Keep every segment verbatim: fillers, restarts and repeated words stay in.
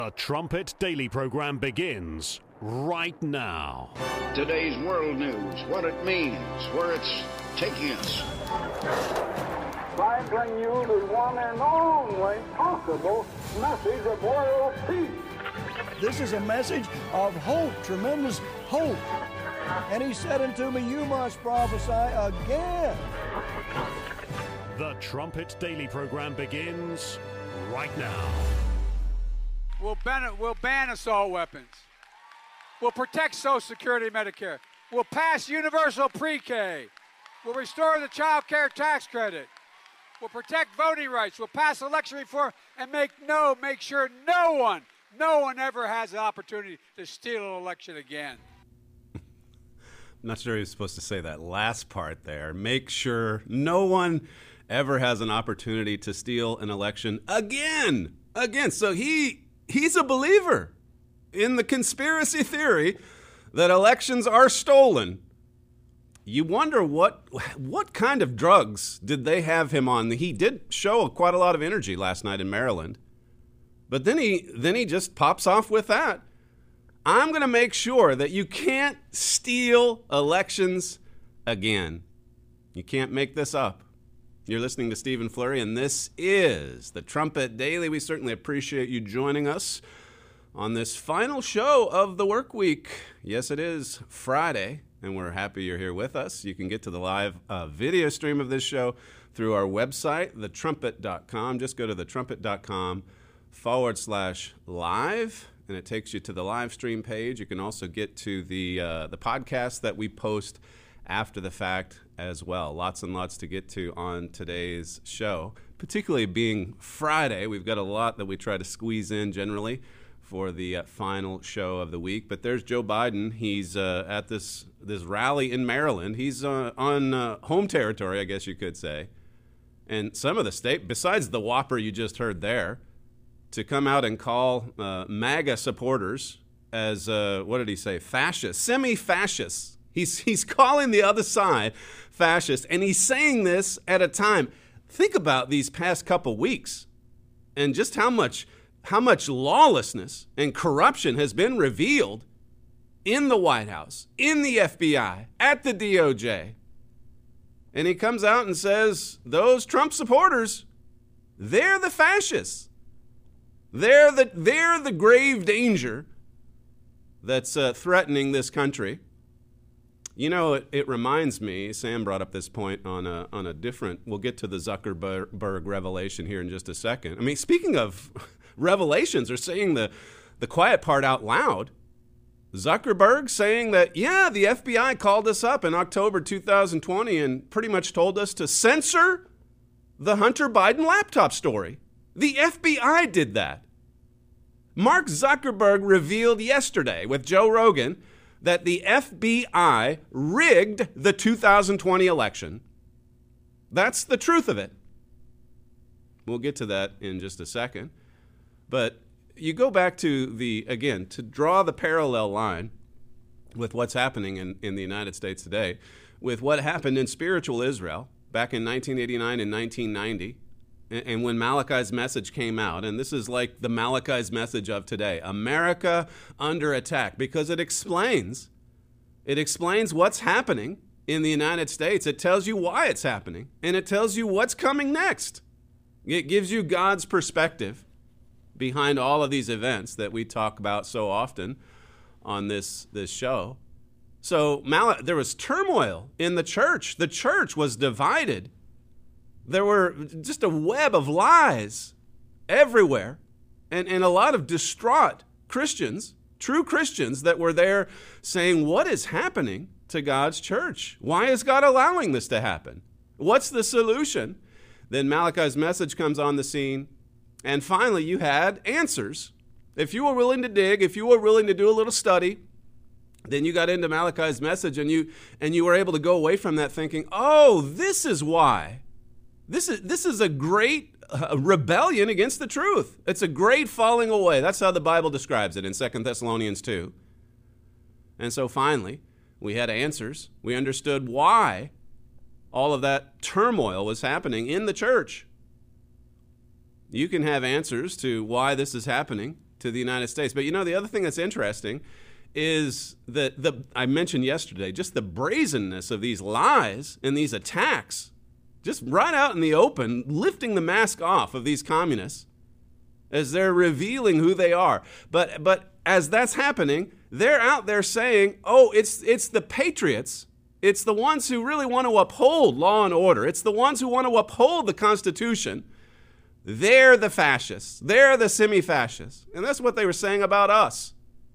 A Trumpet Daily program begins right now. Today's world news, what it means, where it's taking us. I bring you the one and only possible message of world peace. This is a message of hope, tremendous hope. And he said unto me, you must prophesy again. The Trumpet Daily program begins right now. We'll ban, we'll ban assault weapons. We'll protect Social Security and Medicare. We'll pass universal pre-K. We'll restore the child care tax credit. We'll protect voting rights. We'll pass election reform and make no, make sure no one, no one ever has the opportunity to steal an election again. I'm not sure he was supposed to say that last part there. Make sure no one ever has an opportunity to steal an election again. Again. So he he's a believer in the conspiracy theory that elections are stolen. You wonder what what kind of drugs did they have him on? He did show quite a lot of energy last night in Maryland. But then he then he just pops off with that. I'm going to make sure that you can't steal elections again. You can't make this up. You're listening to Stephen Flurry, and this is the Trumpet Daily. We certainly appreciate you joining us on this final show of the work week. Yes, it is Friday, and we're happy you're here with us. You can get to the live uh, video stream of this show through our website, the trumpet dot com. Just go to the trumpet dot com forward slash live, and it takes you to the live stream page. You can also get to the uh, the podcast that we post after the fact as well. Lots and lots to get to on today's show, particularly being Friday. We've got a lot that we try to squeeze in generally for the uh, final show of the week. But there's Joe Biden. He's uh, at this this rally in Maryland. He's uh, on uh, home territory, I guess you could say. And some of the state, besides the whopper you just heard there, to come out and call uh, MAGA supporters as, uh, what did he say, fascists, semi-fascists. He's he's calling the other side fascist, and he's saying this at a time. Think about these past couple weeks and just how much how much lawlessness and corruption has been revealed in the White House, in the F B I, at the D O J. And he comes out and says, those Trump supporters, they're the fascists. They're the, they're the grave danger that's uh, threatening this country. You know, it, it reminds me, Sam brought up this point on a on a different, we'll get to the Zuckerberg revelation here in just a second. I mean, speaking of revelations or saying the, the quiet part out loud, Zuckerberg saying that, yeah, the F B I called us up in October two thousand twenty and pretty much told us to censor the Hunter Biden laptop story. The F B I did that. Mark Zuckerberg revealed yesterday with Joe Rogan that the F B I rigged the two thousand twenty election. That's the truth of it. We'll get to that in just a second. But you go back to the, again, to draw the parallel line with what's happening in, in the United States today, with what happened in spiritual Israel back in nineteen eighty-nine and nineteen ninety, and when Malachi's message came out, and this is like the Malachi's message of today, America under attack, because it explains, it explains what's happening in the United States. It tells you why it's happening, and it tells you what's coming next. It gives you God's perspective behind all of these events that we talk about so often on this, this show. So Mal- there was turmoil in the church. The church was divided. There were just a web of lies everywhere, and, and a lot of distraught Christians, true Christians, that were there saying, what is happening to God's church? Why is God allowing this to happen? What's the solution? Then Malachi's message comes on the scene, and finally you had answers. If you were willing to dig, if you were willing to do a little study, then you got into Malachi's message, and you and you were able to go away from that thinking, oh, this is why. This is this is a great uh, rebellion against the truth. It's a great falling away. That's how the Bible describes it in Second Thessalonians two. And so finally, we had answers. We understood why all of that turmoil was happening in the church. You can have answers to why this is happening to the United States. But you know, the other thing that's interesting is that the I mentioned yesterday, just the brazenness of these lies and these attacks, just right out in the open, lifting the mask off of these communists as they're revealing who they are. But but as that's happening, they're out there saying, oh, it's it's the patriots. It's the ones who really want to uphold law and order. It's the ones who want to uphold the Constitution. They're the fascists. They're the semi-fascists. And that's what they were saying about us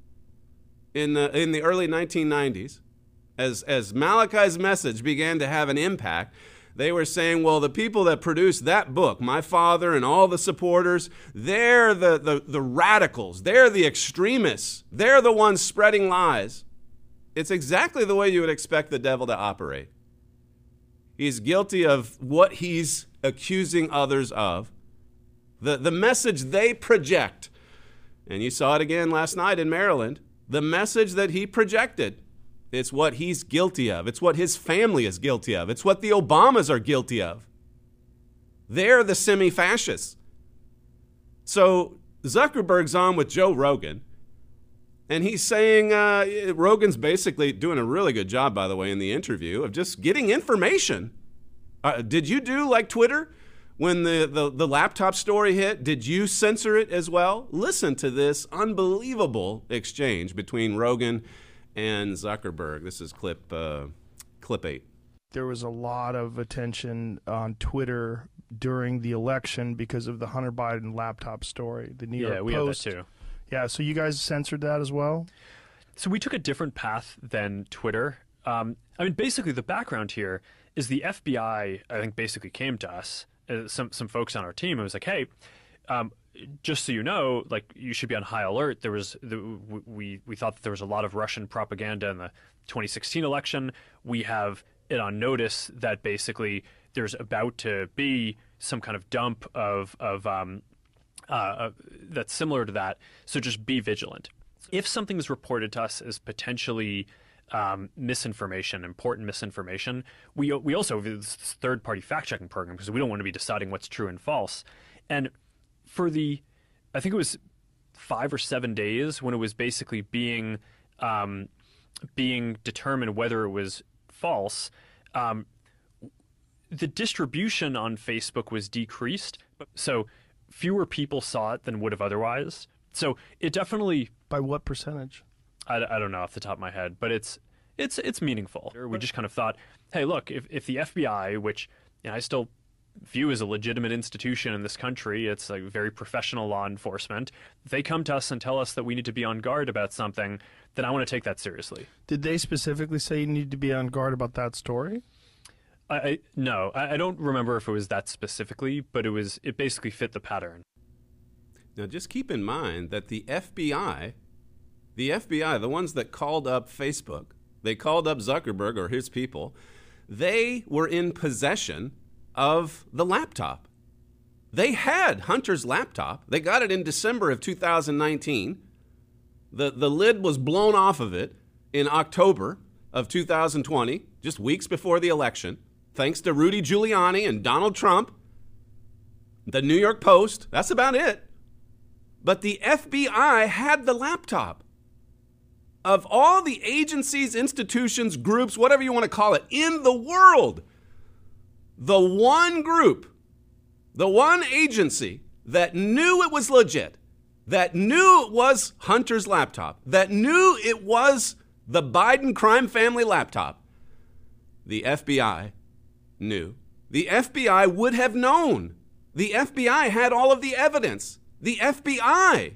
in the, in the early nineteen nineties. As, as Malachi's message began to have an impact, they were saying, well, the people that produced that book, my father and all the supporters, they're the, the, the radicals. They're the extremists. They're the ones spreading lies. It's exactly the way you would expect the devil to operate. He's guilty of what he's accusing others of. The, the message they project, and you saw it again last night in Maryland, the message that he projected, it's what he's guilty of. It's what his family is guilty of. It's what the Obamas are guilty of. They're the semi-fascists. So Zuckerberg's on with Joe Rogan, and he's saying, uh, Rogan's basically doing a really good job, by the way, in the interview of just getting information. Uh, did you do like Twitter? When the, the, the laptop story hit, did you censor it as well? Listen to this unbelievable exchange between Rogan and Zuckerberg. This is clip uh, clip eight. There was a lot of attention on Twitter during the election because of the Hunter Biden laptop story. The New York Yeah, we Post. had that too. Yeah, so you guys censored that as well? So we took a different path than Twitter. Um, I mean, basically the background here is the F B I, I think, basically came to us. Uh, some some folks on our team. It was like, hey, um, just so you know, like you should be on high alert. There was the, we we thought that there was a lot of Russian propaganda in the twenty sixteen election. We have it on notice that basically there's about to be some kind of dump of of um, uh, uh, that's similar to that. So just be vigilant. If something is reported to us as potentially Um, misinformation, important misinformation. We we also have this third-party fact-checking program because we don't want to be deciding what's true and false. And for the, I think it was five or seven days when it was basically being um, being determined whether it was false, um, the distribution on Facebook was decreased. So fewer people saw it than would have otherwise. So it definitely... By what percentage? I, I don't know off the top of my head, but it's it's it's meaningful. We just kind of thought, hey, look, if, if the F B I, which you know, I still view as a legitimate institution in this country, it's like very professional law enforcement, if they come to us and tell us that we need to be on guard about something, then I want to take that seriously. Did they specifically say you need to be on guard about that story? I, I no, I, I don't remember if it was that specifically, but it was it basically fit the pattern. Now, just keep in mind that the F B I... The F B I, the ones that called up Facebook, they called up Zuckerberg or his people, they were in possession of the laptop. They had Hunter's laptop. They got it in December of two thousand nineteen. The, the lid was blown off of it in October of two thousand twenty, just weeks before the election, thanks to Rudy Giuliani and Donald Trump. The New York Post, that's about it. But the F B I had the laptop. Of all the agencies, institutions, groups, whatever you want to call it, in the world, the one group, the one agency that knew it was legit, that knew it was Hunter's laptop, that knew it was the Biden crime family laptop, the F B I knew. The F B I would have known. The F B I had all of the evidence. The F B I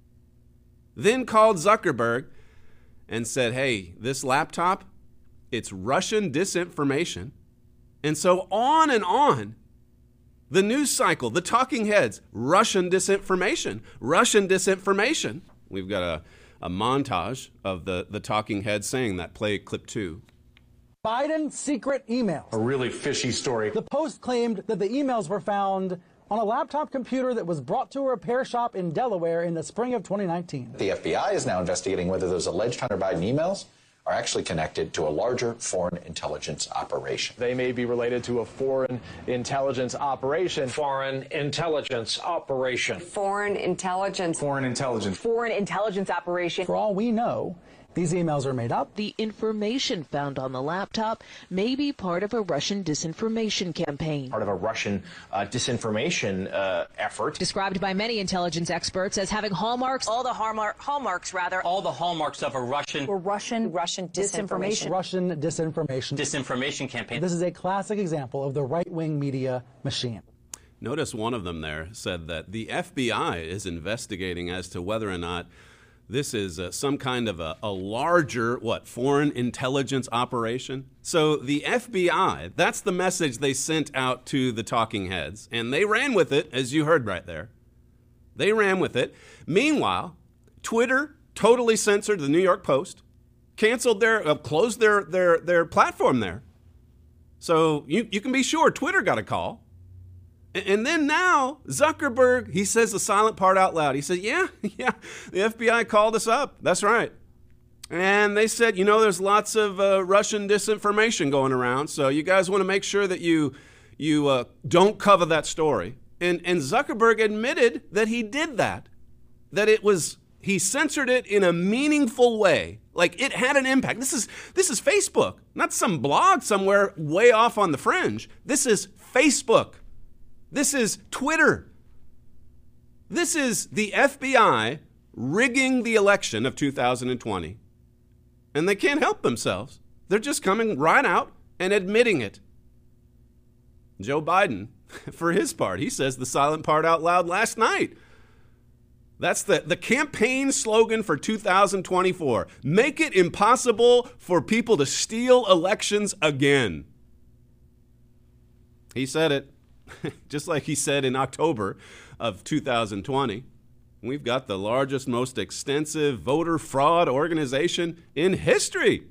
then called Zuckerberg and said, hey, this laptop, it's Russian disinformation. And so on and on, the news cycle, the talking heads, Russian disinformation, Russian disinformation. We've got a, a montage of the, the talking heads saying that. Play clip two. Biden's secret emails. A really fishy story. The Post claimed that the emails were found on a laptop computer that was brought to a repair shop in Delaware in the spring of twenty nineteen. The F B I is now investigating whether those alleged Hunter Biden emails are actually connected to a larger foreign intelligence operation. They may be related to a foreign intelligence operation. Foreign intelligence operation. Foreign intelligence. Foreign intelligence. Foreign intelligence operation. For all we know, these emails are made up. The information found on the laptop may be part of a Russian disinformation campaign. Part of a Russian uh, disinformation uh, effort. Described by many intelligence experts as having hallmarks. All the hallmark, hallmarks, rather. All the hallmarks of a Russian. Or Russian, Russian disinformation. Russian disinformation. Disinformation campaign. This is a classic example of the right-wing media machine. Notice one of them there said that the F B I is investigating as to whether or not this is uh, some kind of a, a larger, what, foreign intelligence operation? So the F B I, that's the message they sent out to the talking heads, and they ran with it, as you heard right there. They ran with it. Meanwhile, Twitter totally censored the New York Post, canceled their, uh, closed their, their, their platform there. So you, you can be sure Twitter got a call. And then now, Zuckerberg, he says the silent part out loud. He said, yeah, yeah, the F B I called us up. That's right. And they said, you know, there's lots of uh, Russian disinformation going around, so you guys want to make sure that you you uh, don't cover that story. And, and Zuckerberg admitted that he did that, that it was, he censored it in a meaningful way. Like, it had an impact. This is this is Facebook, not some blog somewhere way off on the fringe. This is Facebook. This is Twitter. This is the F B I rigging the election of two thousand twenty. And they can't help themselves. They're just coming right out and admitting it. Joe Biden, for his part, he says the silent part out loud last night. That's the, the campaign slogan for two thousand twenty-four. Make it impossible for people to steal elections again. He said it. Just like he said in October of two thousand twenty, we've got the largest, most extensive voter fraud organization in history.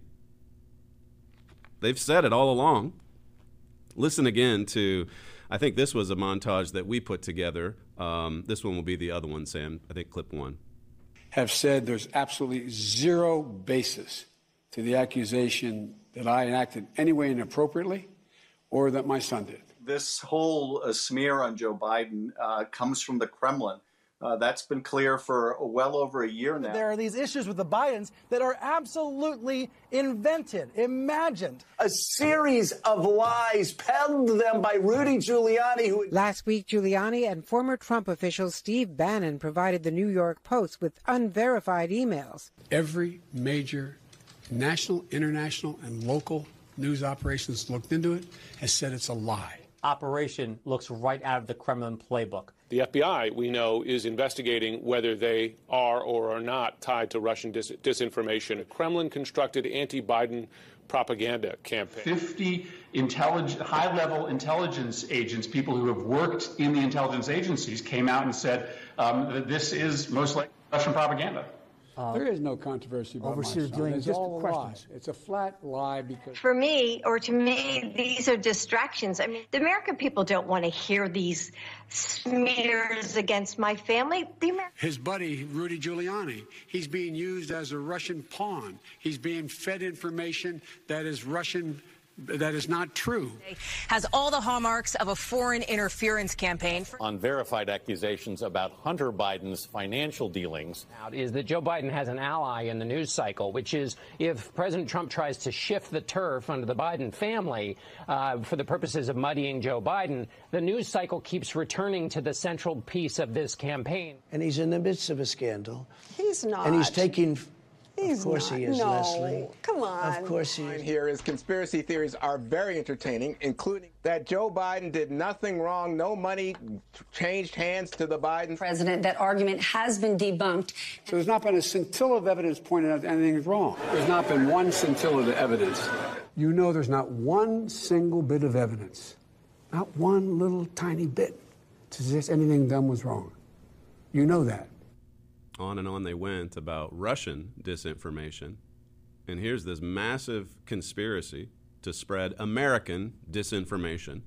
They've said it all along. Listen again to, I think this was a montage that we put together. Um, this one will be the other one, Sam. I think clip one. Have said there's absolutely zero basis to the accusation that I acted any way inappropriately or that my son did. This whole uh, smear on Joe Biden uh, comes from the Kremlin. Uh, that's been clear for well over a year now. There are these issues with the Bidens that are absolutely invented, imagined. A series of lies peddled them by Rudy Giuliani. Who... Last week, Giuliani and former Trump official Steve Bannon provided the New York Post with unverified emails. Every major national, international, and local news operations looked into it has said it's a lie. Operation looks right out of the Kremlin playbook. The F B I, we know, is investigating whether they are or are not tied to Russian dis- disinformation, a Kremlin-constructed anti-Biden propaganda campaign. fifty intellig- high-level intelligence agents, people who have worked in the intelligence agencies, came out and said um, that this is most likely Russian propaganda. Uh, there is no controversy about my son. It's just a lie. It's a flat lie because... For me, or to me, these are distractions. I mean, the American people don't want to hear these smears against my family. The Amer- His buddy, Rudy Giuliani, he's being used as a Russian pawn. He's being fed information that is Russian, that is not true. Has all the hallmarks of a foreign interference campaign. Unverified accusations about Hunter Biden's financial dealings. Is that Joe Biden has an ally in the news cycle, which is if President Trump tries to shift the turf under the Biden family uh, for the purposes of muddying Joe Biden, the news cycle keeps returning to the central piece of this campaign. And he's in the midst of a scandal. He's not. And he's taking... He's of course not. he is, no. Leslie. Come on. Of course he is. Here is conspiracy theories are very entertaining, including that Joe Biden did nothing wrong, no money changed hands to the Biden president. That argument has been debunked. So there's not been a scintilla of evidence pointing out that anything is wrong. There's not been one scintilla of evidence. You know there's not one single bit of evidence, not one little tiny bit, to suggest anything done was wrong. You know that. On and on they went about Russian disinformation. And here's this massive conspiracy to spread American disinformation,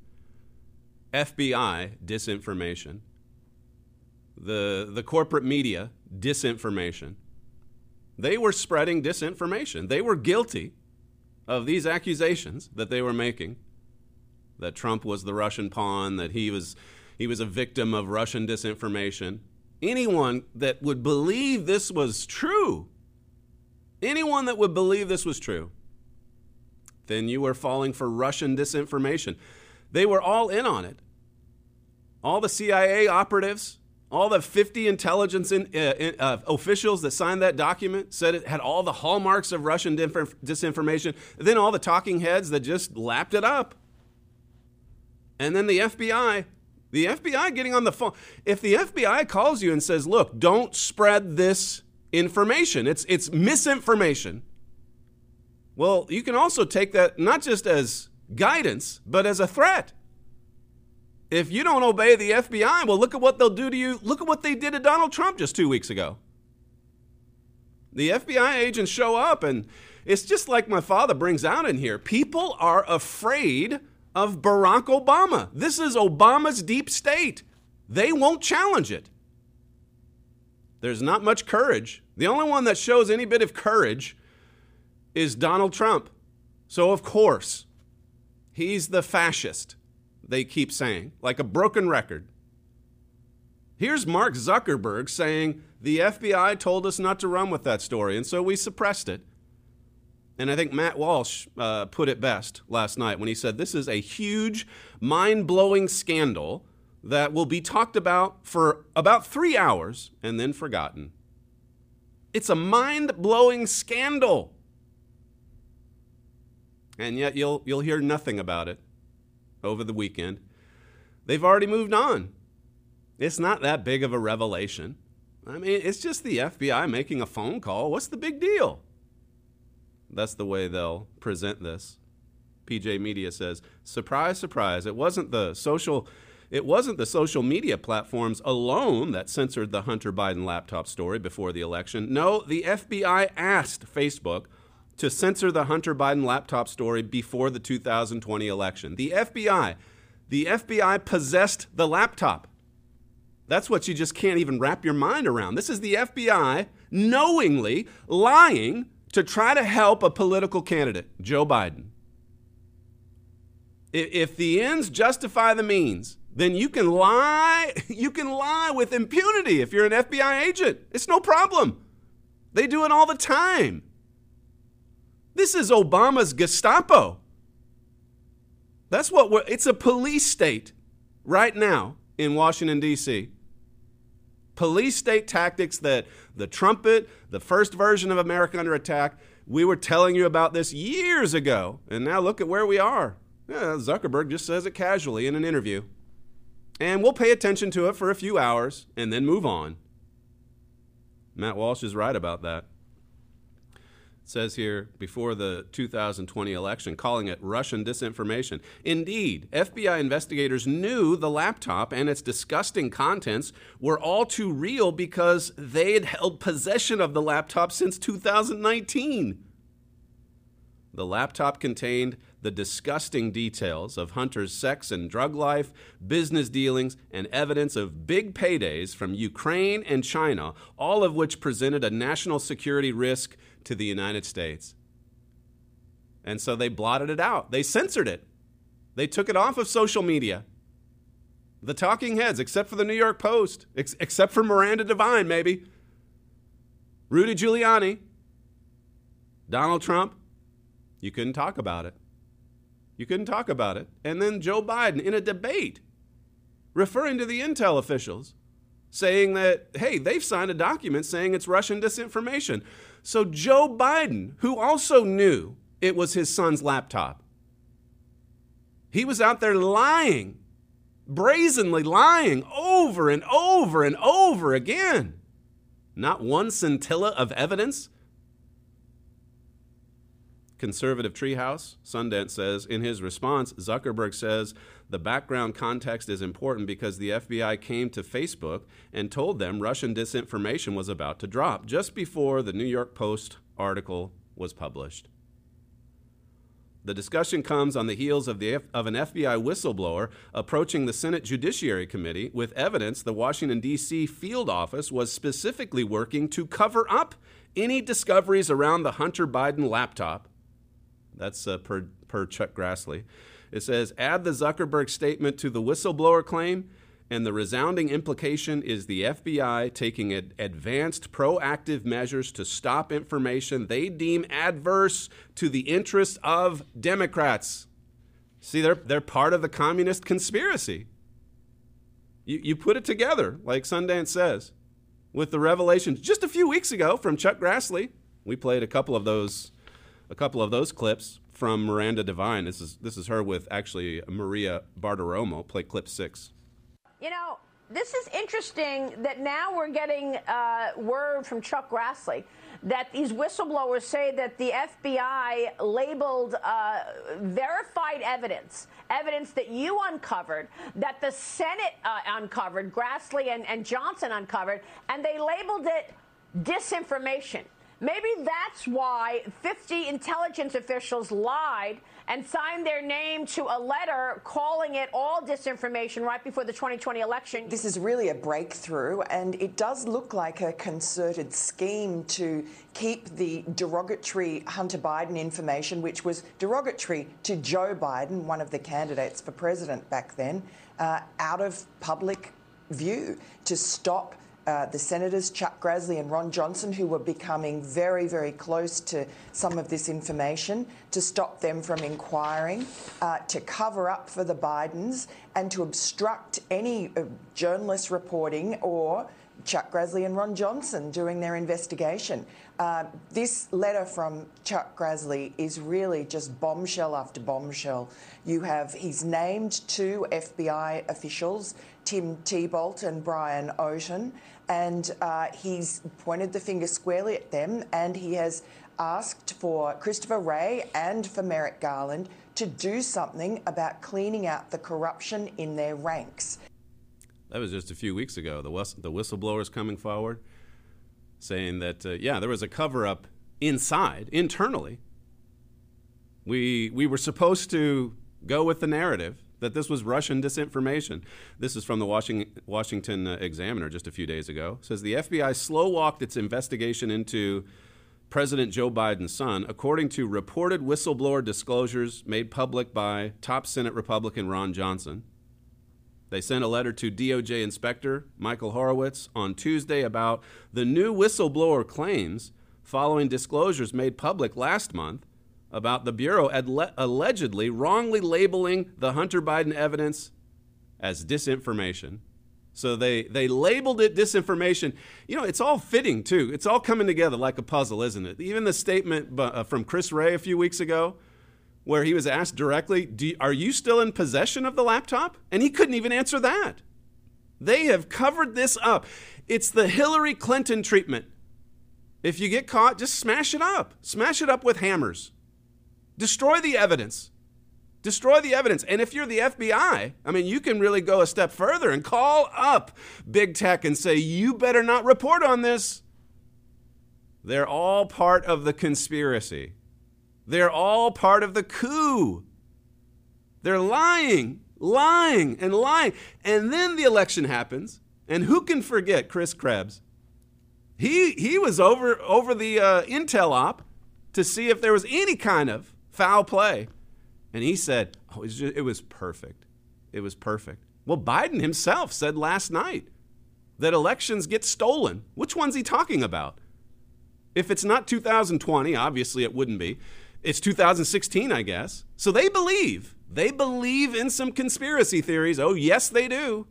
F B I disinformation, the, the corporate media disinformation. They were spreading disinformation. They were guilty of these accusations that they were making, that Trump was the Russian pawn, that he was he was a victim of Russian disinformation. Anyone that would believe this was true, anyone that would believe this was true, then you were falling for Russian disinformation. They were all in on it. All the C I A operatives, all the fifty intelligence in, uh, in, uh, officials that signed that document said it had all the hallmarks of Russian disinf- disinformation. Then all the talking heads that just lapped it up. And then the F B I, the F B I getting on the phone. If the F B I calls you and says, look, don't spread this information, it's it's misinformation. Well, you can also take that not just as guidance, but as a threat. If you don't obey the F B I, well, look at what they'll do to you. Look at what they did to Donald Trump just two weeks ago. The F B I agents show up, and it's just like my father brings out in here. People are afraid of Barack Obama. This is Obama's deep state. They won't challenge it. There's not much courage. The only one that shows any bit of courage is Donald Trump. So, of course, he's the fascist, they keep saying, like a broken record. Here's Mark Zuckerberg saying the F B I told us not to run with that story, and so we suppressed it. And I think Matt Walsh uh, put it best last night when he said this is a huge, mind-blowing scandal that will be talked about for about three hours and then forgotten. It's a mind-blowing scandal. And yet you'll you'll hear nothing about it over the weekend. They've already moved on. It's not that big of a revelation. I mean, it's just the F B I making a phone call. What's the big deal? That's the way they'll present this. P J Media says, surprise, surprise, it wasn't the social it wasn't the social media platforms alone that censored the Hunter Biden laptop story before the election. No, the F B I asked Facebook to censor the Hunter Biden laptop story before the two thousand twenty election. The F B I, the F B I possessed the laptop. That's what you just can't even wrap your mind around. This is the F B I knowingly lying to try to help a political candidate, Joe Biden. If the ends justify the means, then you can lie, you can lie with impunity if you're an F B I agent. It's no problem. They do it all the time. This is Obama's Gestapo. That's what we're, it's a police state right now in Washington, D C Police state tactics that the trumpet, the first version of America Under Attack, we were telling you about this years ago. And now look at where we are. Yeah, Zuckerberg just says it casually in an interview. And we'll pay attention to it for a few hours and then move on. Matt Walsh is right about that. It says here, before the two thousand twenty election, calling it Russian disinformation. Indeed, F B I investigators knew the laptop and its disgusting contents were all too real because they had held possession of the laptop since two thousand nineteen. The laptop contained the disgusting details of Hunter's sex and drug life, business dealings, and evidence of big paydays from Ukraine and China, all of which presented a national security risk to the United States. And so they blotted it out. They censored it. They took it off of social media. The talking heads, except for the New York Post, ex- except for Miranda Devine, maybe, Rudy Giuliani, Donald Trump, you couldn't talk about it. You couldn't talk about it. And then Joe Biden in a debate, referring to the intel officials, saying that, hey, they've signed a document saying it's Russian disinformation. So Joe Biden, who also knew it was his son's laptop, he was out there lying, brazenly lying over and over and over again. Not one scintilla of evidence. Conservative Treehouse, Sundance says, in his response, Zuckerberg says the background context is important because the F B I came to Facebook and told them Russian disinformation was about to drop just before the New York Post article was published. The discussion comes on the heels of, the F- of an F B I whistleblower approaching the Senate Judiciary Committee with evidence the Washington, D C field office was specifically working to cover up any discoveries around the Hunter Biden laptop. That's uh, per, per Chuck Grassley. It says, add the Zuckerberg statement to the whistleblower claim, and the resounding implication is the F B I taking ad- advanced proactive measures to stop information they deem adverse to the interests of Democrats. See, they're, they're part of the communist conspiracy. You, you put it together, like Sundance says, with the revelations just a few weeks ago from Chuck Grassley. We played a couple of those, a couple of those clips from Miranda Devine. This is this is her with actually Maria Bartiromo. Play clip six. You know, this is interesting that now we're getting uh, word from Chuck Grassley that these whistleblowers say that the F B I labeled uh, verified evidence, evidence that you uncovered, that the Senate uh, uncovered, Grassley and, and Johnson uncovered, and they labeled it disinformation. Maybe that's why fifty intelligence officials lied and signed their name to a letter calling it all disinformation right before the twenty twenty election. This is really a breakthrough, and it does look like a concerted scheme to keep the derogatory Hunter Biden information, which was derogatory to Joe Biden, one of the candidates for president back then, uh, out of public view, to stop Uh, the senators, Chuck Grassley and Ron Johnson, who were becoming very, very close to some of this information, to stop them from inquiring, uh, to cover up for the Bidens, and to obstruct any uh, journalist reporting or Chuck Grassley and Ron Johnson doing their investigation. Uh, this letter from Chuck Grassley is really just bombshell after bombshell. You have, he's named two F B I officials, Tim Thibault and Brian Oten, and uh, he's pointed the finger squarely at them, and he has asked for Christopher Wray and for Merrick Garland to do something about cleaning out the corruption in their ranks. That was just a few weeks ago. The, whist- the whistleblowers coming forward saying that, uh, yeah, there was a cover-up inside, internally. We we were supposed to go with the narrative that this was Russian disinformation. This is from the Washington, Washington uh, Examiner just a few days ago. It says the F B I slow-walked its investigation into President Joe Biden's son, according to reported whistleblower disclosures made public by top Senate Republican Ron Johnson. They sent a letter to D O J Inspector Michael Horowitz on Tuesday about the new whistleblower claims following disclosures made public last month about the Bureau adle- allegedly wrongly labeling the Hunter Biden evidence as disinformation. So they, they labeled it disinformation. You know, it's all fitting, too. It's all coming together like a puzzle, isn't it? Even the statement uh, from Chris Wray a few weeks ago, where he was asked directly, Do you, are you still in possession of the laptop? And he couldn't even answer that. They have covered this up. It's the Hillary Clinton treatment. If you get caught, just smash it up. Smash it up with hammers. Destroy the evidence. Destroy the evidence. And if you're the F B I, I mean, you can really go a step further and call up big tech and say, you better not report on this. They're all part of the conspiracy. They're all part of the coup. They're lying, lying, and lying. And then the election happens. And who can forget Chris Krebs? He he was over, over the uh, Intel op to see if there was any kind of foul play. And he said, oh, it was, just, it was perfect. It was perfect. Well, Biden himself said last night that elections get stolen. Which one's he talking about? If it's not two thousand twenty, obviously it wouldn't be. It's two thousand sixteen, I guess. So they believe. They believe in some conspiracy theories. Oh, yes, they do.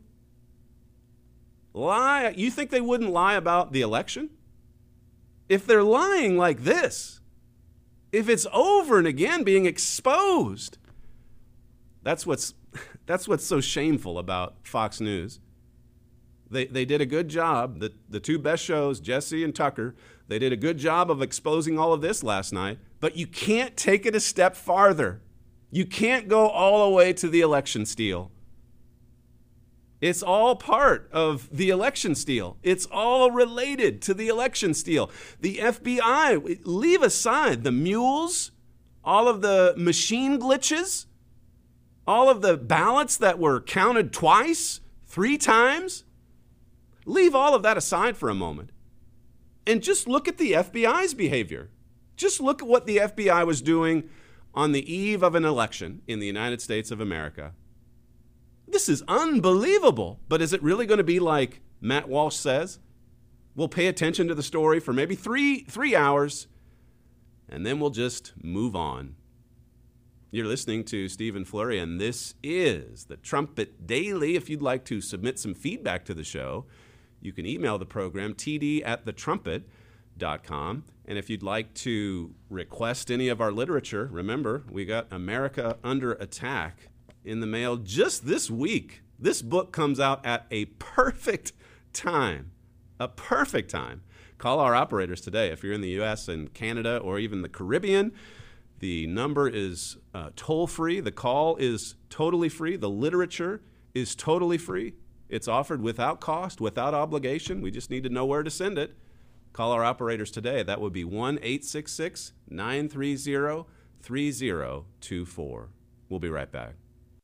Lie. You think they wouldn't lie about the election? If they're lying like this, if it's over and again being exposed, that's what's that's what's so shameful about Fox News. They they did a good job. The the two best shows, Jesse and Tucker, they did a good job of exposing all of this last night, but you can't take it a step farther. You can't go all the way to the election steal. It's all part of the election steal. It's all related to the election steal. The F B I, leave aside the mules, all of the machine glitches, all of the ballots that were counted twice, three times. Leave all of that aside for a moment and just look at the F B I's behavior. Just look at what the F B I was doing on the eve of an election in the United States of America. This is unbelievable. But is it really going to be like Matt Walsh says? We'll pay attention to the story for maybe three, three hours, and then we'll just move on. You're listening to Stephen Flurry, and this is the Trumpet Daily. If you'd like to submit some feedback to the show, you can email the program, t d at the trumpet dot com. And if you'd like to request any of our literature, remember, we got America Under Attack in the mail just this week. This book comes out at a perfect time, a perfect time. Call our operators today. If you're in the U S and Canada or even the Caribbean, the number is uh, toll-free. The call is totally free. The literature is totally free. It's offered without cost, without obligation. We just need to know where to send it. Call our operators today. That would be one eight six six, nine three zero, three zero two four. We'll be right back.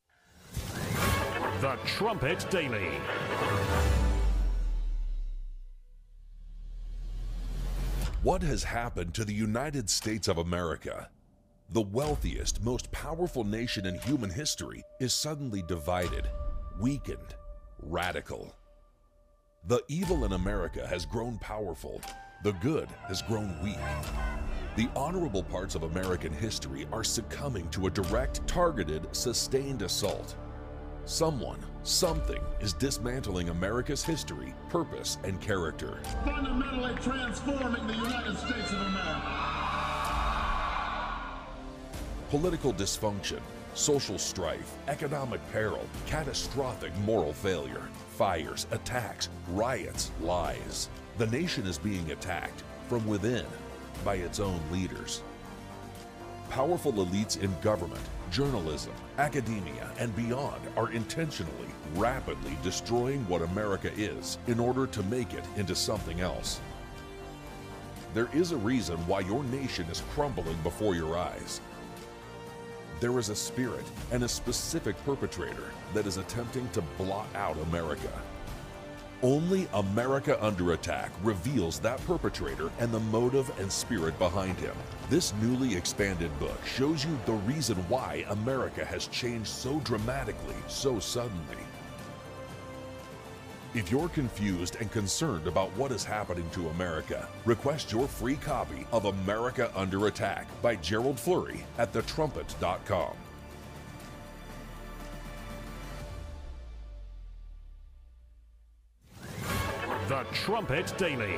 The Trumpet Daily. What has happened to the United States of America? The wealthiest, most powerful nation in human history is suddenly divided, weakened, radical. The evil in America has grown powerful. The good has grown weak. The honorable parts of American history are succumbing to a direct, targeted, sustained assault. Someone, something is dismantling America's history, purpose, and character. Fundamentally transforming the United States of America. Political dysfunction, social strife, economic peril, catastrophic moral failure, fires, attacks, riots, lies. The nation is being attacked from within by its own leaders. Powerful elites in government, journalism, academia, and beyond are intentionally, rapidly destroying what America is in order to make it into something else. There is a reason why your nation is crumbling before your eyes. There is a spirit and a specific perpetrator that is attempting to blot out America. Only America Under Attack reveals that perpetrator and the motive and spirit behind him. This newly expanded book shows you the reason why America has changed so dramatically, so suddenly. If you're confused and concerned about what is happening to America, request your free copy of America Under Attack by Gerald Flurry at the trumpet dot com. The Trumpet Daily.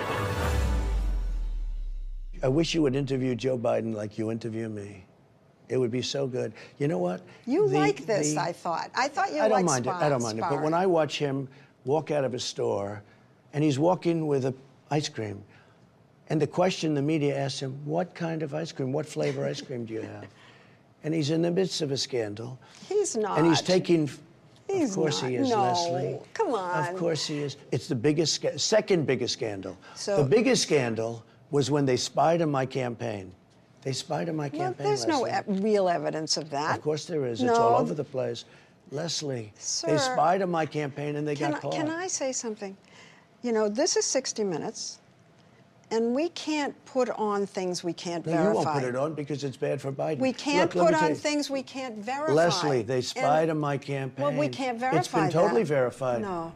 I wish you would interview Joe Biden like you interview me. It would be so good. You know what? You The- like this, the- I thought. I thought you I don't liked mind it. I don't spa- mind it. But sparring. when I watch him walk out of a store, and he's walking with a ice cream, and the question the media asks him, "What kind of ice cream? What flavor ice cream do you have?" And he's in the midst of a scandal. He's not. And he's taking. He's of course not. he is, No, Leslie. come on. Of course he is. It's the biggest, sca- second biggest scandal. So- the biggest scandal was when they spied on my campaign. They spied on my Well, campaign. there's no Leslie. e- real evidence of that. Of course there is. No. It's all over the place. Leslie, Sir, they spied on my campaign and they Can, got I, caught. can I say something? You know, this is sixty minutes, and we can't put on things we can't No, verify. you won't put it on because it's bad for Biden. We can't Look, let put me tell on you- things we can't verify. Leslie, they spied And- on my campaign. Well, we can't verify It's been totally that. verified. No.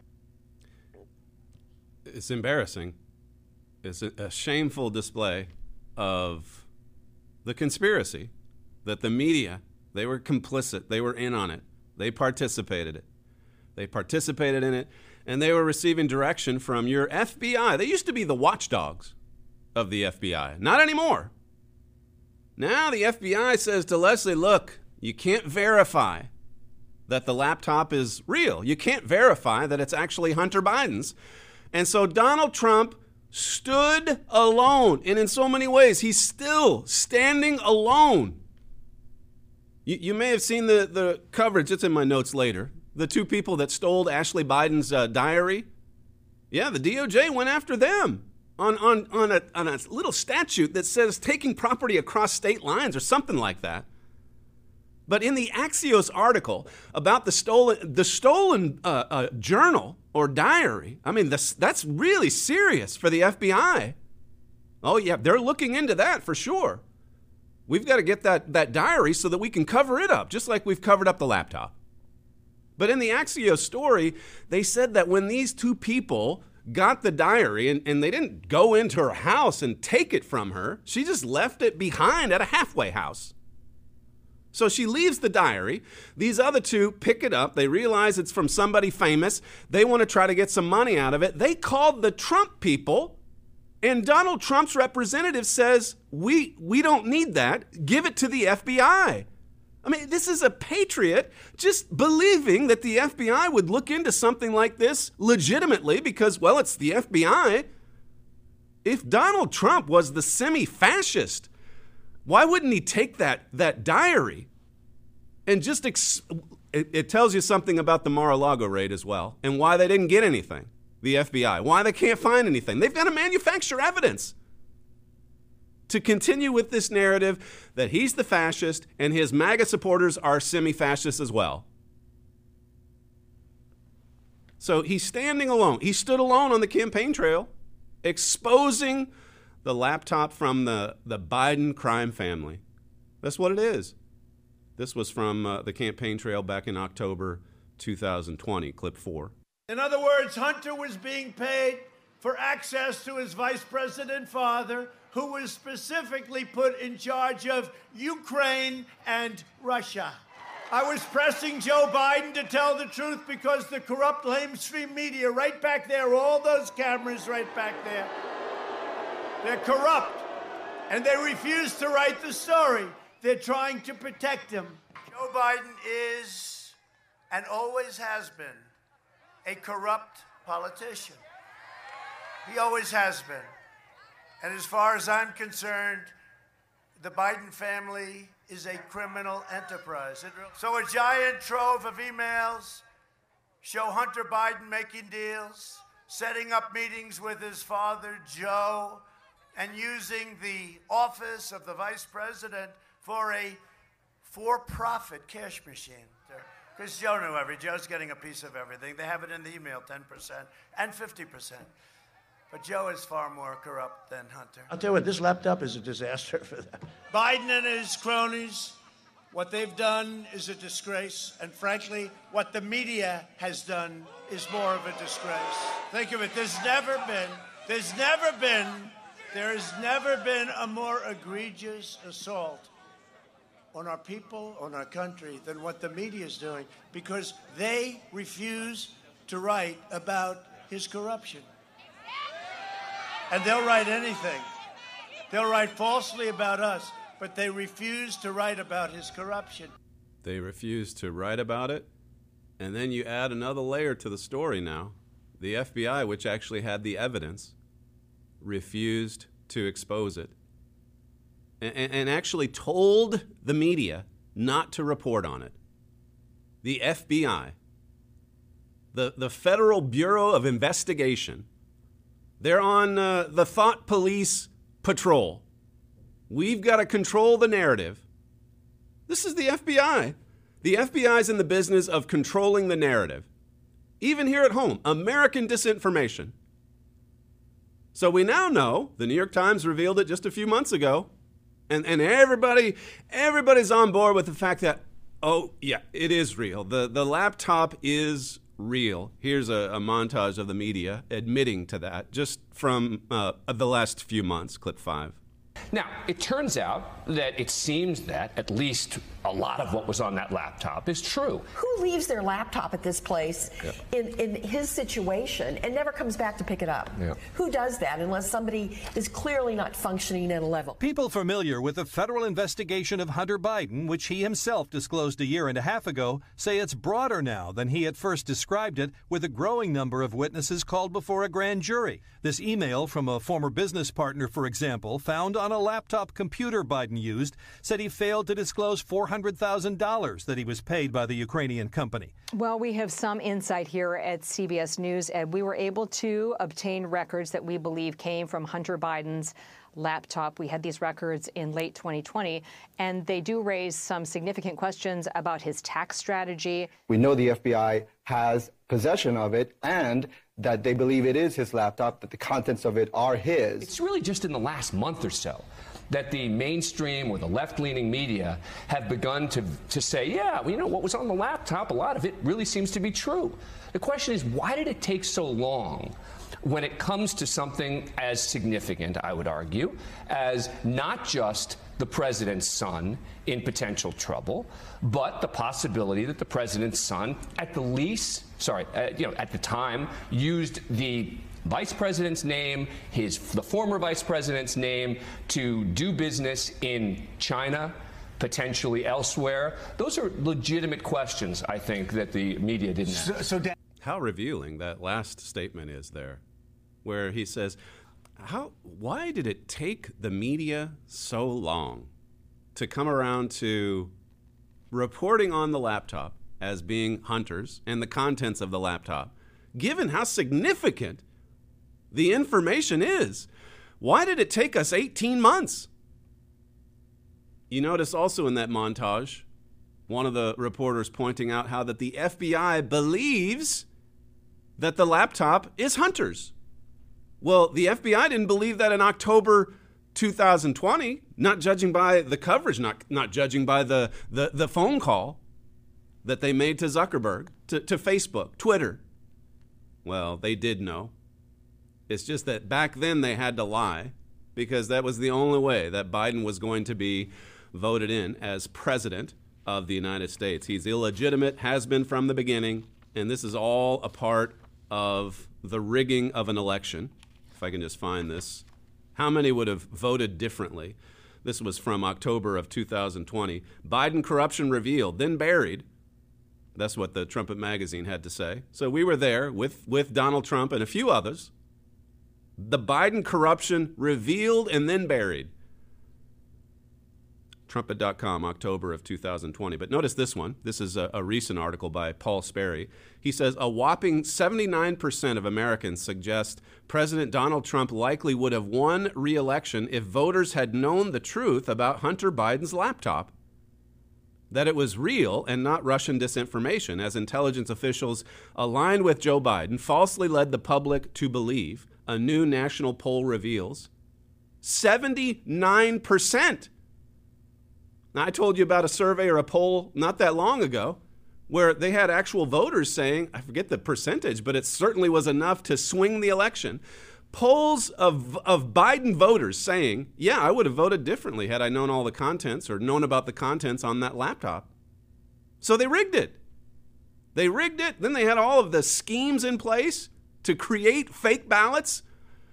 It's embarrassing. It's a, a shameful display of the conspiracy that the media, they were complicit. They were in on it. They participated it. They participated in it, and they were receiving direction from your F B I. They used to be the watchdogs of the F B I. Not anymore. Now the F B I says to Leslie, look, you can't verify that the laptop is real. You can't verify that it's actually Hunter Biden's. And so Donald Trump stood alone. And in so many ways, he's still standing alone. You, you may have seen the, the coverage. It's in my notes later. The two people that stole Ashley Biden's uh, diary. Yeah, the D O J went after them. on, on, on, a, on a little statute that says taking property across state lines or something like that. But in the Axios article about the stolen, the stolen uh, uh, journal or diary, I mean, this, that's really serious for the F B I. Oh, yeah, they're looking into that for sure. We've got to get that, that diary so that we can cover it up, just like we've covered up the laptop. But in the Axios story, they said that when these two people got the diary and, and they didn't go into her house and take it from her, she just left it behind at a halfway house. So she leaves the diary. These other two pick it up. They realize it's from somebody famous. They want to try to get some money out of it. They called the Trump people, and Donald Trump's representative says, we, we don't need that. Give it to the F B I. I mean, this is a patriot just believing that the F B I would look into something like this legitimately because, well, it's the F B I. If Donald Trump was the semi-fascist, why wouldn't he take that, that diary and just, ex- it, it tells you something about the Mar-a-Lago raid as well and why they didn't get anything, the F B I, why they can't find anything. They've got to manufacture evidence to continue with this narrative that he's the fascist and his MAGA supporters are semi-fascists as well. So he's standing alone. He stood alone on the campaign trail, exposing the laptop from the, the Biden crime family. That's what it is. This was from uh, the campaign trail back in October two thousand twenty, clip four. In other words, Hunter was being paid for access to his vice president father, who was specifically put in charge of Ukraine and Russia. I was pressing Joe Biden to tell the truth because the corrupt mainstream media right back there, all those cameras right back there, they're corrupt, and they refuse to write the story. They're trying to protect him. Joe Biden is, and always has been, a corrupt politician. He always has been. And as far as I'm concerned, the Biden family is a criminal enterprise. So a giant trove of emails show Hunter Biden making deals, setting up meetings with his father, Joe, and using the office of the vice president for a for-profit cash machine. Because Joe knew every, Joe's getting a piece of everything. They have it in the email, ten percent and fifty percent. But Joe is far more corrupt than Hunter. I'll tell you what, this laptop is a disaster for them. Biden and his cronies, what they've done is a disgrace. And frankly, what the media has done is more of a disgrace. Think of it, there's never been, there's never been, there has never been a more egregious assault on our people, on our country, than what the media is doing, because they refuse to write about his corruption. And they'll write anything. They'll write falsely about us, but they refuse to write about his corruption. They refuse to write about it, and then you add another layer to the story now. The F B I, which actually had the evidence, refused to expose it. And actually told the media not to report on it. The F B I, the, the Federal Bureau of Investigation, they're on uh, the thought police patrol. We've got to control the narrative. This is the F B I. The F B I is in the business of controlling the narrative. Even here at home, American disinformation. So we now know, the New York Times revealed it just a few months ago, And and everybody, everybody's on board with the fact that, oh, yeah, it is real. The the laptop is real. Here's a, a montage of the media admitting to that just from uh, the last few months, clip five. Now, it turns out that it seems that at least a lot of what was on that laptop is true. Who leaves their laptop at this place yeah. in, in his situation and never comes back to pick it up? Yeah. Who does that unless somebody is clearly not functioning at a level? People familiar with the federal investigation of Hunter Biden, which he himself disclosed a year and a half ago, say it's broader now than he at first described it, with a growing number of witnesses called before a grand jury. This email from a former business partner, for example, found on a laptop computer Biden used said he failed to disclose four hundred thousand dollars that he was paid by the Ukrainian company. Well, we have some insight here at C B S News, Ed. We were able to obtain records that we believe came from Hunter Biden's laptop. We had these records in late twenty twenty, and they do raise some significant questions about his tax strategy. We know the F B I has possession of it and that they believe it is his laptop, that the contents of it are his. It's really just in the last month or so that the mainstream or the left-leaning media have begun to, to say, yeah, well, you know, what was on the laptop, a lot of it really seems to be true. The question is, why did it take so long when it comes to something as significant, I would argue, as not just the president's son in potential trouble, but the possibility that the president's son, at the least, sorry, uh, you know, at the time, used the vice president's name, his the former vice president's name, to do business in China, potentially elsewhere. Those are legitimate questions, I think, that the media didn't ask. So, so Dan- How revealing that last statement is there, where he says, "How? Why did it take the media so long to come around to reporting on the laptop as being Hunter's and the contents of the laptop, given how significant the information is? Why did it take us eighteen months?" You notice also in that montage, one of the reporters pointing out how that the F B I believes that the laptop is Hunter's. Well, the F B I didn't believe that in October two thousand twenty, not judging by the coverage, not not judging by the, the, the phone call that they made to Zuckerberg, to, to Facebook, Twitter. Well, they did know. It's just that back then they had to lie because that was the only way that Biden was going to be voted in as president of the United States. He's illegitimate, has been from the beginning, and this is all a part of the rigging of an election. If I can just find this. How many would have voted differently? This was from October of two thousand twenty. Biden corruption revealed, then buried. That's what the Trumpet magazine had to say. So we were there with, with Donald Trump and a few others. The Biden corruption revealed and then buried. Trumpet dot com, October of two thousand twenty. But notice this one. This is a, a recent article by Paul Sperry. He says a whopping seventy-nine percent of Americans suggest President Donald Trump likely would have won re-election if voters had known the truth about Hunter Biden's laptop. That it was real and not Russian disinformation, as intelligence officials aligned with Joe Biden falsely led the public to believe, a new national poll reveals. seventy-nine percent. Now, I told you about a survey or a poll not that long ago where they had actual voters saying, I forget the percentage, but it certainly was enough to swing the election. Polls of, of Biden voters saying, yeah, I would have voted differently had I known all the contents or known about the contents on that laptop. So they rigged it. They rigged it. Then they had all of the schemes in place to create fake ballots.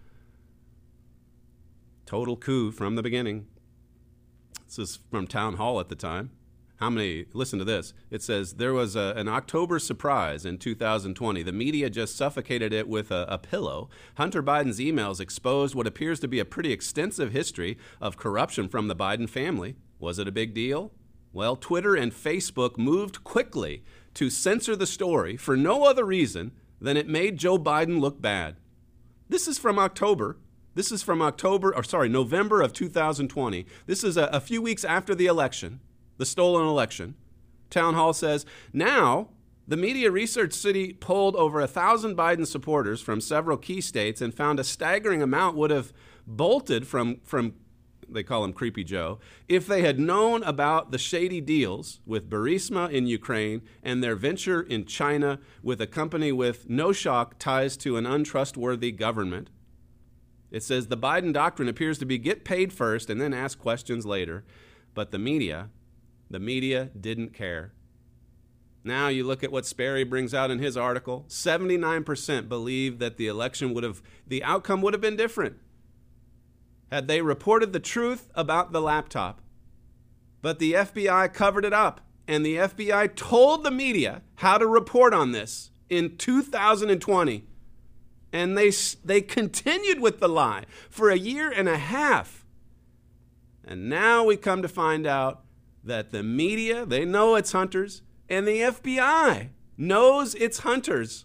Total coup from the beginning. This is from Town Hall at the time. How many, listen to this. It says, there was a, an October surprise in two thousand twenty. The media just suffocated it with a, a pillow. Hunter Biden's emails exposed what appears to be a pretty extensive history of corruption from the Biden family. Was it a big deal? Well, Twitter and Facebook moved quickly to censor the story for no other reason than it made Joe Biden look bad. This is from October. This is from October, or sorry, November of two thousand twenty. This is a, a few weeks after the election, the stolen election. Town Hall says, now the Media Research City polled over a thousand Biden supporters from several key states and found a staggering amount would have bolted from, from, they call him Creepy Joe, if they had known about the shady deals with Burisma in Ukraine and their venture in China with a company with no shock ties to an untrustworthy government. It says the Biden doctrine appears to be get paid first and then ask questions later. But the media, the media didn't care. Now you look at what Sperry brings out in his article. seventy-nine percent believe that the election would have, the outcome would have been different had they reported the truth about the laptop. But the F B I covered it up, and the F B I told the media how to report on this in two thousand twenty. And they they continued with the lie for a year and a half. And now we come to find out that the media, they know it's hunters, and the F B I knows it's hunters.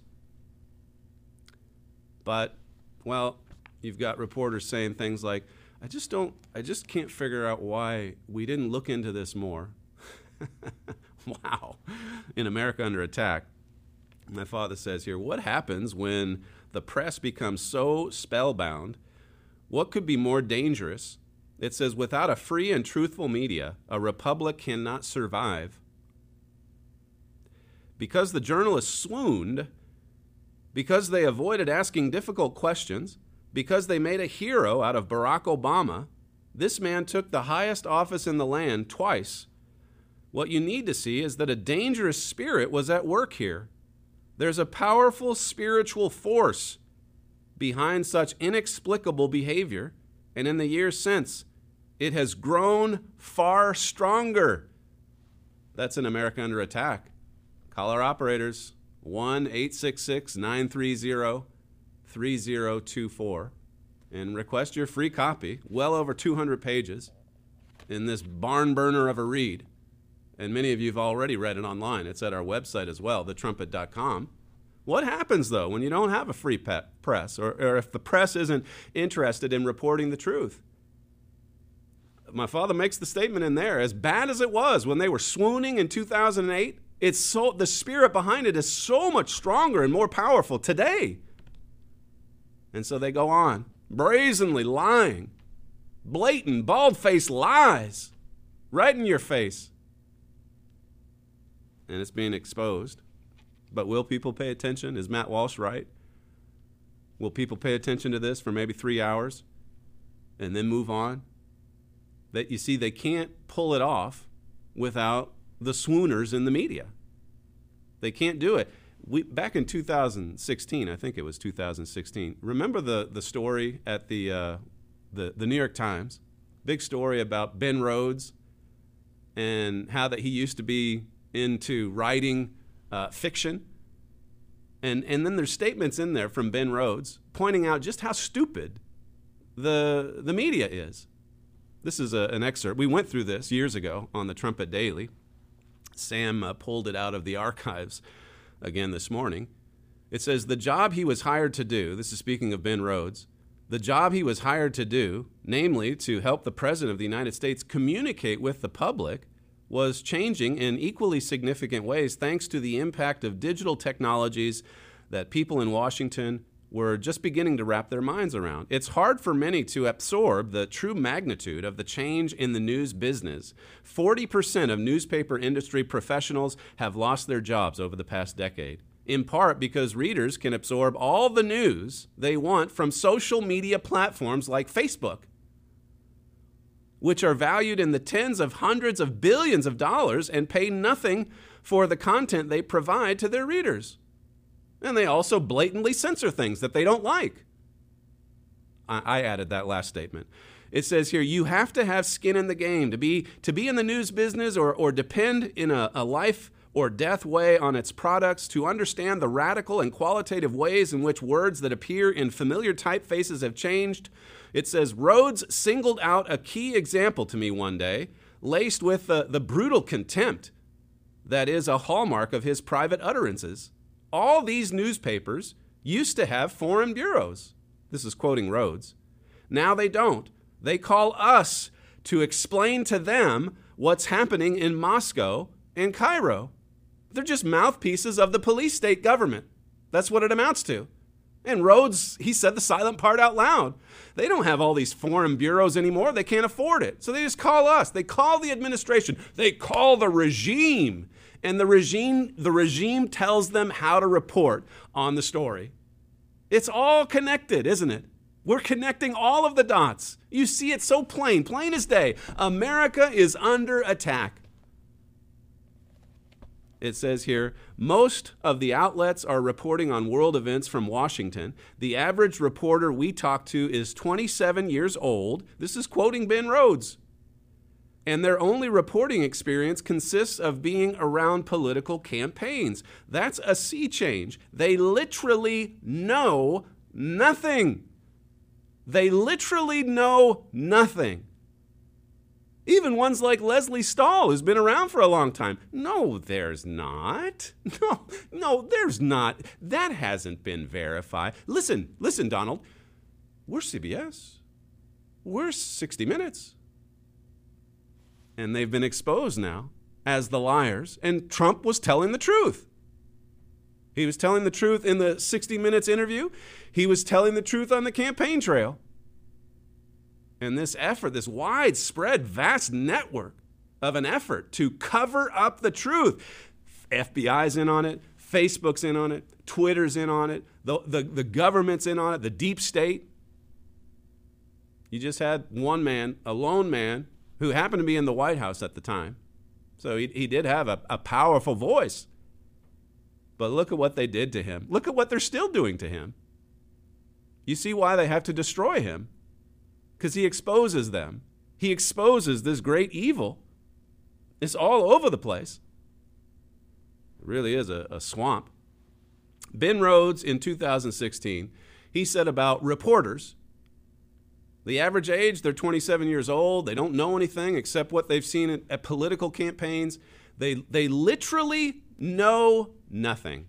But, well, you've got reporters saying things like, I just don't, I just can't figure out why we didn't look into this more. Wow. In America Under Attack, my father says here, what happens when the press becomes so spellbound? What could be more dangerous? It says, without a free and truthful media, a republic cannot survive. Because the journalists swooned, because they avoided asking difficult questions, because they made a hero out of Barack Obama, this man took the highest office in the land twice. What you need to see is that a dangerous spirit was at work here. There's a powerful spiritual force behind such inexplicable behavior, and in the years since, it has grown far stronger. That's in America Under Attack. Call our operators, one eight six six, nine three zero, three zero two four, and request your free copy, well over two hundred pages, in this barn burner of a read. And many of you have already read it online. It's at our website as well, the trumpet dot com. What happens, though, when you don't have a free press, or, or if the press isn't interested in reporting the truth? My father makes the statement in there, as bad as it was when they were swooning in two thousand eight, it's so, the spirit behind it is so much stronger and more powerful today. And so they go on, brazenly lying, blatant, bald-faced lies, right in your face. And it's being exposed. But will people pay attention? Is Matt Walsh right? Will people pay attention to this for maybe three hours and then move on? That you see, they can't pull it off without the swooners in the media. They can't do it. We, back in two thousand sixteen, I think it was two thousand sixteen, remember the, the story at the, uh, the, the New York Times? Big story about Ben Rhodes and how that he used to be into writing uh, fiction. And, and then there's statements in there from Ben Rhodes pointing out just how stupid the, the media is. This is a, an excerpt. We went through this years ago on the Trumpet Daily. Sam uh, pulled it out of the archives again this morning. It says, the job he was hired to do, this is speaking of Ben Rhodes, the job he was hired to do, namely to help the President of the United States communicate with the public, was changing in equally significant ways thanks to the impact of digital technologies that people in Washington were just beginning to wrap their minds around. It's hard for many to absorb the true magnitude of the change in the news business. forty percent of newspaper industry professionals have lost their jobs over the past decade, in part because readers can absorb all the news they want from social media platforms like Facebook, which are valued in the tens of hundreds of billions of dollars and pay nothing for the content they provide to their readers. And they also blatantly censor things that they don't like. I, I added that last statement. It says here, you have to have skin in the game to be to be in the news business or, or depend in a, a life or death way on its products, to understand the radical and qualitative ways in which words that appear in familiar typefaces have changed. It says, Rhodes singled out a key example to me one day, laced with the, the brutal contempt that is a hallmark of his private utterances. All these newspapers used to have foreign bureaus. This is quoting Rhodes. Now they don't. They call us to explain to them what's happening in Moscow and Cairo. They're just mouthpieces of the police state government. That's what it amounts to. And Rhodes, he said the silent part out loud. They don't have all these foreign bureaus anymore. They can't afford it. So they just call us. They call the administration. They call the regime. And the regime, the regime tells them how to report on the story. It's all connected, isn't it? We're connecting all of the dots. You see it so plain, plain as day. America is under attack. It says here, most of the outlets are reporting on world events from Washington. The average reporter we talk to is twenty-seven years old. This is quoting Ben Rhodes. And their only reporting experience consists of being around political campaigns. That's a sea change. They literally know nothing. They literally know nothing. Even ones like Leslie Stahl, who's been around for a long time. No, there's not. No, no, there's not. That hasn't been verified. Listen, listen, Donald. We're C B S. We're sixty minutes. And they've been exposed now as the liars. And Trump was telling the truth. He was telling the truth in the sixty minutes interview. He was telling the truth on the campaign trail. And this effort, this widespread, vast network of an effort to cover up the truth. F B I's in on it. Facebook's in on it. Twitter's in on it. The, the, the government's in on it. The deep state. You just had one man, a lone man, who happened to be in the White House at the time. So he, he did have a, a powerful voice. But look at what they did to him. Look at what they're still doing to him. You see why they have to destroy him. Because he exposes them. He exposes this great evil. It's all over the place. It really is a, a swamp. Ben Rhodes, in two thousand sixteen, he said about reporters, the average age, they're twenty-seven years old. They don't know anything except what they've seen at, at political campaigns. They, they literally know nothing.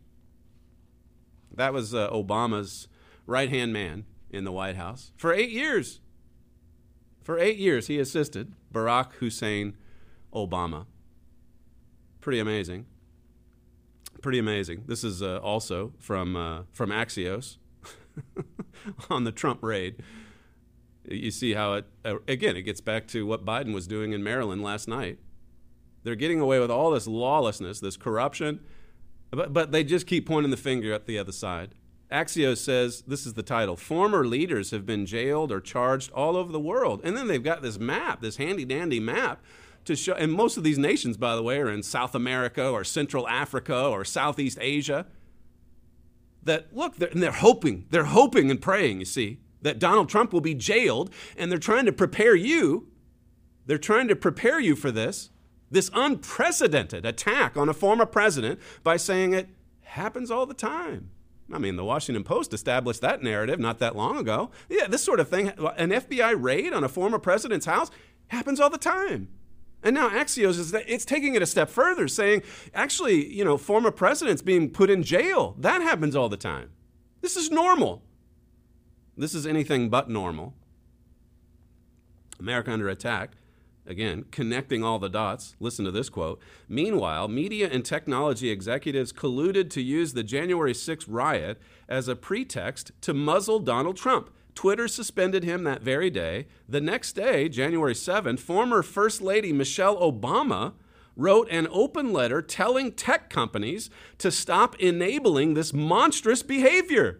That was uh, Obama's right-hand man in the White House for eight years. For eight years, he assisted Barack Hussein Obama. Pretty amazing. Pretty amazing. This is uh, also from uh, from Axios on the Trump raid. You see how it, uh, again, it gets back to what Biden was doing in Maryland last night. They're getting away with all this lawlessness, this corruption, but, but they just keep pointing the finger at the other side. Axios says, this is the title, former leaders have been jailed or charged all over the world. And then they've got this map, this handy-dandy map to show, and most of these nations, by the way, are in South America or Central Africa or Southeast Asia, that, look, they're, and they're hoping, they're hoping and praying, you see, that Donald Trump will be jailed, and they're trying to prepare you, they're trying to prepare you for this, this unprecedented attack on a former president by saying it happens all the time. I mean, the Washington Post established that narrative not that long ago. Yeah, this sort of thing, an F B I raid on a former president's house happens all the time. And now Axios is it's taking it a step further, saying, actually, you know, former presidents being put in jail, that happens all the time. This is normal. This is anything but normal. America under attack. Again, connecting all the dots. Listen to this quote. Meanwhile, media and technology executives colluded to use the January sixth riot as a pretext to muzzle Donald Trump. Twitter suspended him that very day. The next day, January seventh, former First Lady Michelle Obama wrote an open letter telling tech companies to stop enabling this monstrous behavior.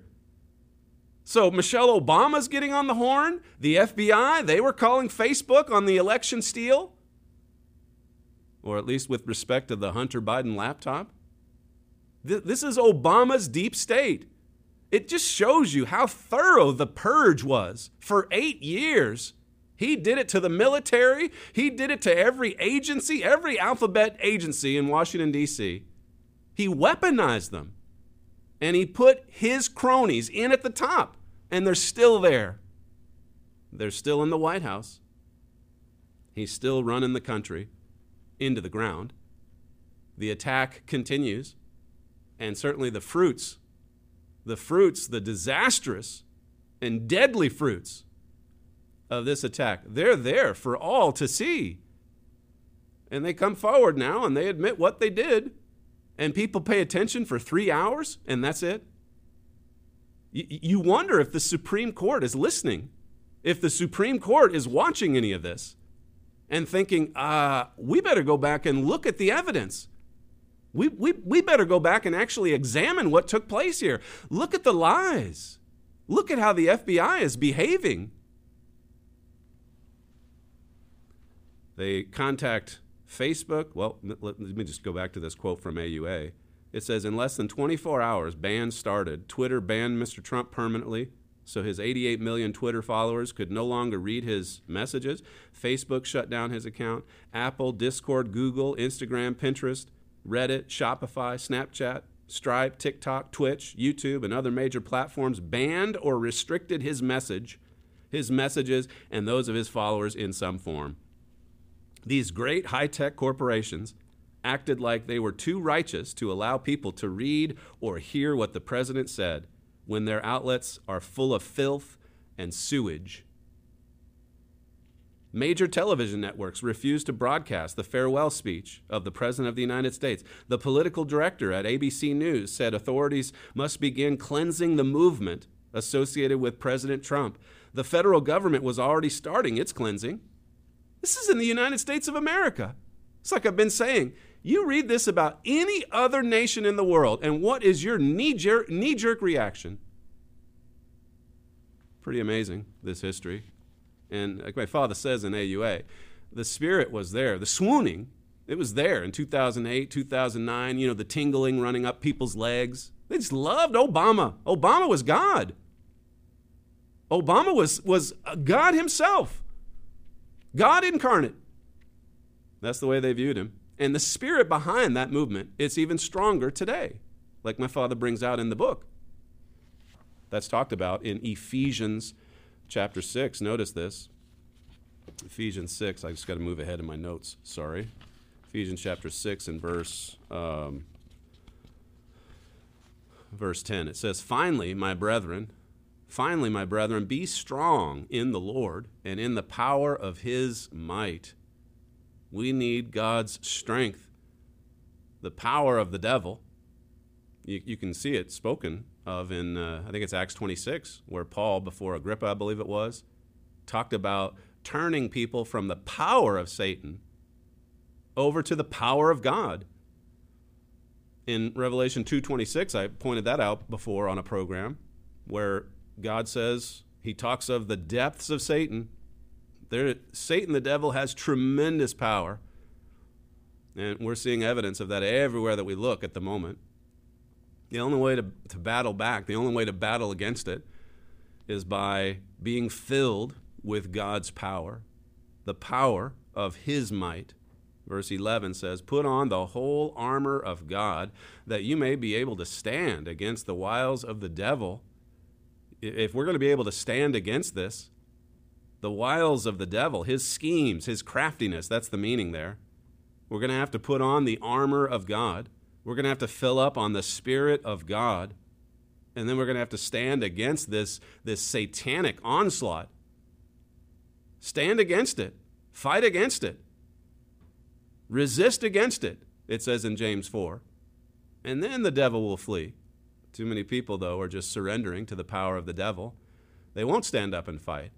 So Michelle Obama's getting on the horn. The F B I, they were calling Facebook on the election steal. Or at least with respect to the Hunter Biden laptop. This is Obama's deep state. It just shows you how thorough the purge was. For eight years, he did it to the military. He did it to every agency, every alphabet agency in Washington, D C. He weaponized them. And he put his cronies in at the top. And they're still there. They're still in the White House. He's still running the country into the ground. The attack continues. And certainly the fruits, the fruits, the disastrous and deadly fruits of this attack, they're there for all to see. And they come forward now and they admit what they did. And people pay attention for three hours and that's it. You wonder if the Supreme Court is listening, if the Supreme Court is watching any of this and thinking, uh, we better go back and look at the evidence. We, we, we better go back and actually examine what took place here. Look at the lies. Look at how the F B I is behaving. They contact Facebook. Well, let me just go back to this quote from A U A. It says, in less than twenty-four hours, bans started. Twitter banned Mister Trump permanently, so his eighty-eight million Twitter followers could no longer read his messages. Facebook shut down his account. Apple, Discord, Google, Instagram, Pinterest, Reddit, Shopify, Snapchat, Stripe, TikTok, Twitch, YouTube, and other major platforms banned or restricted his message, his messages, and those of his followers in some form. These great high-tech corporations acted like they were too righteous to allow people to read or hear what the president said when their outlets are full of filth and sewage. Major television networks refused to broadcast the farewell speech of the President of the United States. The political director at A B C News said authorities must begin cleansing the movement associated with President Trump. The federal government was already starting its cleansing. This is in the United States of America. It's like I've been saying. You read this about any other nation in the world, and what is your knee-jerk, knee-jerk reaction? Pretty amazing, this history. And like my father says in A U A, the spirit was there. The swooning, it was there in two thousand eight, two thousand nine, you know, the tingling running up people's legs. They just loved Obama. Obama was God. Obama was, was God himself. God incarnate. That's the way they viewed him. And the spirit behind that movement, it's even stronger today, like my father brings out in the book. That's talked about in Ephesians chapter six. Notice this. Ephesians six. I just got to move ahead in my notes. Sorry. Ephesians chapter six and verse, um, verse ten. It says, Finally, my brethren, finally, my brethren, be strong in the Lord and in the power of his might. We need God's strength. The power of the devil, you, you can see it spoken of in, uh, I think it's Acts twenty-six, where Paul, before Agrippa, I believe it was, talked about turning people from the power of Satan over to the power of God. In Revelation two twenty-six, I pointed that out before on a program, where God says, he talks of the depths of Satan. There, Satan, the devil, has tremendous power. And we're seeing evidence of that everywhere that we look at the moment. The only way to, to battle back, the only way to battle against it is by being filled with God's power, the power of his might. Verse eleven says, Put on the whole armor of God, that you may be able to stand against the wiles of the devil. If we're going to be able to stand against this, the wiles of the devil, his schemes, his craftiness, that's the meaning there, we're going to have to put on the armor of God. We're going to have to fill up on the Spirit of God. And then we're going to have to stand against this, this satanic onslaught. Stand against it. Fight against it. Resist against it, it says in James four. And then the devil will flee. Too many people, though, are just surrendering to the power of the devil. They won't stand up and fight.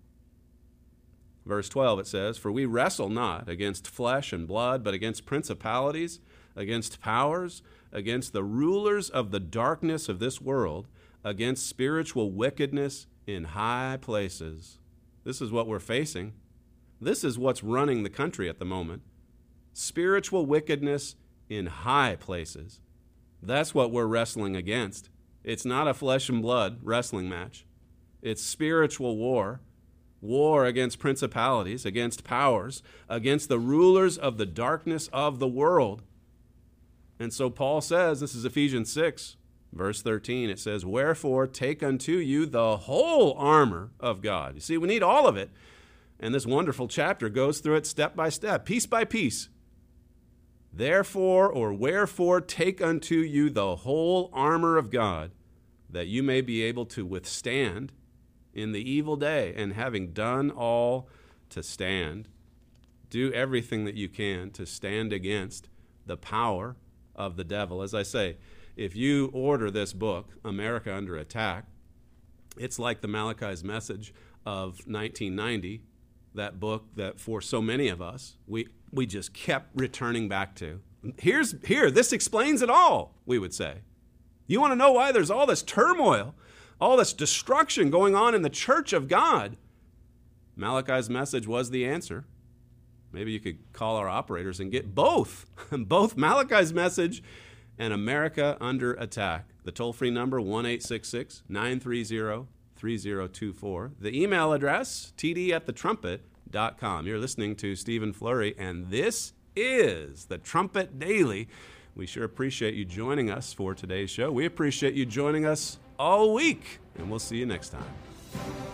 Verse twelve, it says, For we wrestle not against flesh and blood, but against principalities, against powers, against the rulers of the darkness of this world, against spiritual wickedness in high places. This is what we're facing. This is what's running the country at the moment. Spiritual wickedness in high places. That's what we're wrestling against. It's not a flesh and blood wrestling match. It's spiritual war. War against principalities, against powers, against the rulers of the darkness of the world. And so Paul says, this is Ephesians six, verse thirteen, it says, Wherefore take unto you the whole armor of God. You see, we need all of it. And this wonderful chapter goes through it step by step, piece by piece. Therefore, or wherefore, take unto you the whole armor of God, that you may be able to withstand in the evil day, and having done all to stand, do everything that you can to stand against the power of the devil. As I say, if you order this book, America Under Attack, it's like the Malachi's Message of nineteen ninety, that book that for so many of us, we, we just kept returning back to. Here's, here, this explains it all, we would say. You want to know why there's all this turmoil, all this destruction going on in the church of God? Malachi's Message was the answer. Maybe you could call our operators and get both, both Malachi's Message and America Under Attack. The toll-free number, one eight six six, nine three zero, three zero two four. The email address, t d at the trumpet dot com. You're listening to Stephen Flurry, and this is the Trumpet Daily. We sure appreciate you joining us for today's show. We appreciate you joining us all week, and we'll see you next time.